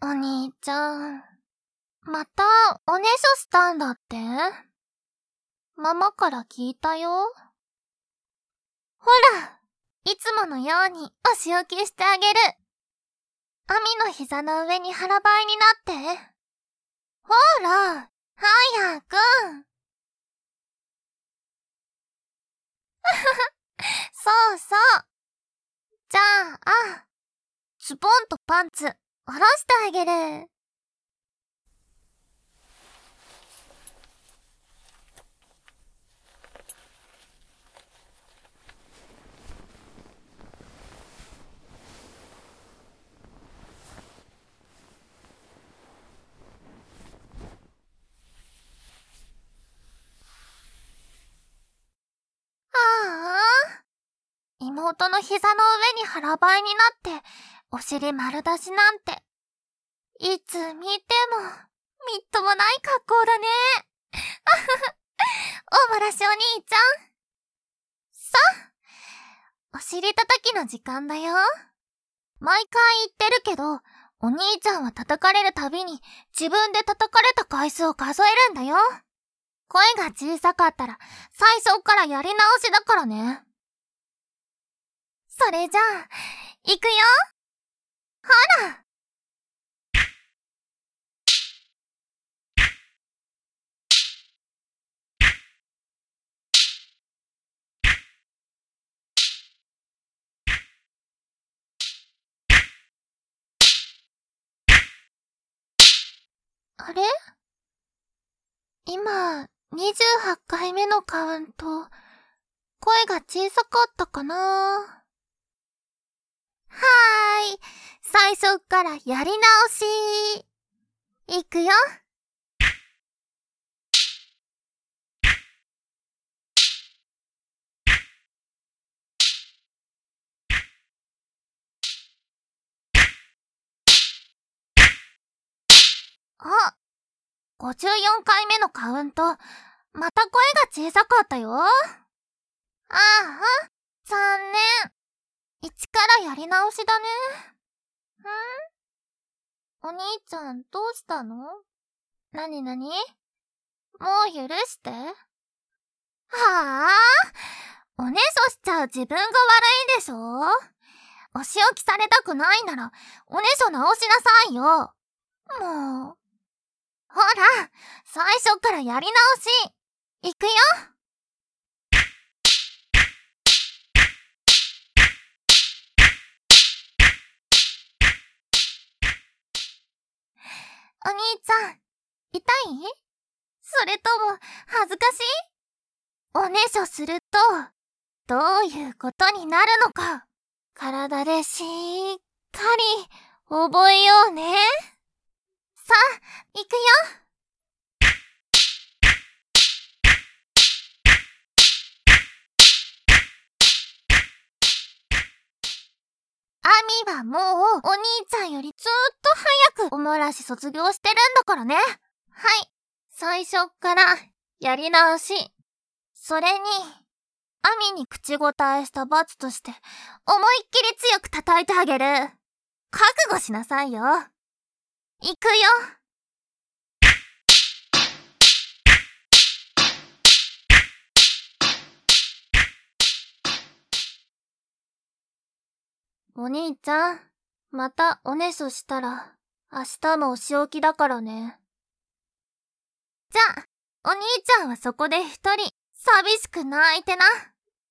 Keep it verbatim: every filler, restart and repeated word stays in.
お兄ちゃん、またおねしょしたんだって？ママから聞いたよ。ほら、いつものようにお仕置きしてあげる。アミの膝の上に腹ばいになって。ほら、早く。そうそう。じゃあ、ズボンとパンツ、下ろしてあげる。ああ、妹の膝の上に腹ばいになって、お尻丸出しなんて。いつ見ても、みっともない格好だね。あふふ。おもらしお兄ちゃん。さあ、お尻叩きの時間だよ。毎回言ってるけど、お兄ちゃんは叩かれるたびに自分で叩かれた回数を数えるんだよ。声が小さかったら最初からやり直しだからね。それじゃあ、行くよ。ほら。あれ？今、にじゅうはちかいめのカウント、声が小さかったかな？はーい。最初からやり直し。いくよ。あ、ごじゅうよんかいめのカウント、また声が小さかったよ。ああ、残念。一からやり直しだね。ん？お兄ちゃんどうしたの？なになに？もう許して。はあ？おねしょしちゃう自分が悪いでしょ？お仕置きされたくないなら、おねしょ直しなさいよ。もう。ほら、最初からやり直し。いくよ。お兄ちゃん、痛い？それとも、恥ずかしい？おねしょすると、どういうことになるのか、体でしっかり覚えようね。さあ、行くよ。アミはもう、お兄ちゃんよりずっと早くおもらし卒業してるんだからね。はい。最初っから、やり直し。それに、アミに口答えした罰として、思いっきり強く叩いてあげる。覚悟しなさいよ。行くよ。お兄ちゃん、またおねしょしたら、明日もお仕置きだからね。じゃあ、お兄ちゃんはそこで一人、寂しく泣いてな。